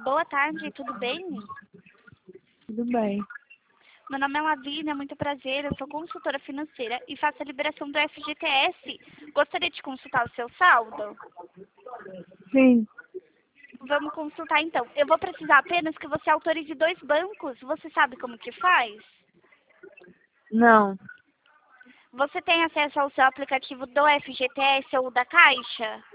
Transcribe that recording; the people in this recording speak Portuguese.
boa tarde, tudo bem? Tudo bem. Meu nome é Lavínia, muito prazer, eu sou consultora financeira e faço a liberação do FGTS. Gostaria de consultar o seu saldo? Sim, Vamos consultar então. Eu vou precisar apenas que você autorize 2 bancos. Você sabe como que faz? não, Você tem acesso ao seu aplicativo do FGTS ou da Caixa?